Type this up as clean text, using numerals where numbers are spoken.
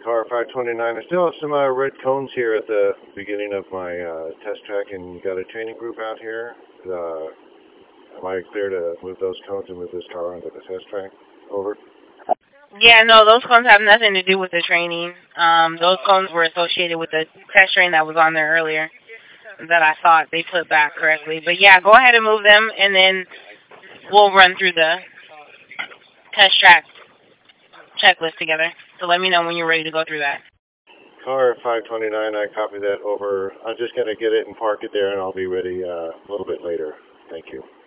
Car 529. I still have some red cones here at the beginning of my test track, and you got a training group out here. Am I clear to move those cones and move this car onto the test track? Over. Yeah, no, those cones have nothing to do with the training. Those cones were associated with the test train that was on there earlier that I thought they put back correctly. But yeah, go ahead and move them, and then we'll run through the test track checklist together. So let me know when you're ready to go through that. Car 529, I copy that over. I'm just going to get it and park it there, and I'll be ready a little bit later. Thank you.